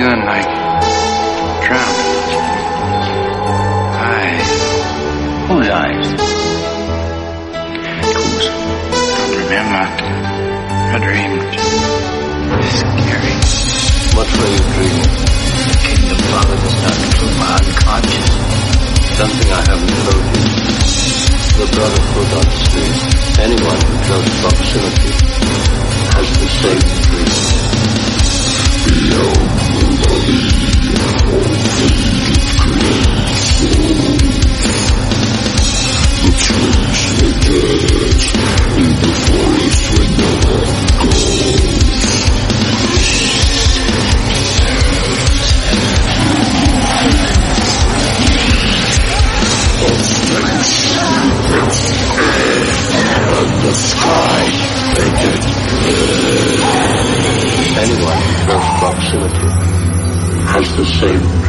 feeling like drowning. Eyes. Whose eyes? Whose? I don't remember. I dreamed. Scary. What were you dreaming? The kingdom father does not include my unconscious. Something I haven't told you. The Brotherhood on street. Anyone who close proximity has the same dream. Beyond the body, all things create. The trees were dead, in the forest where no one goes. And the sky painted red. Anyone in close proximity has the same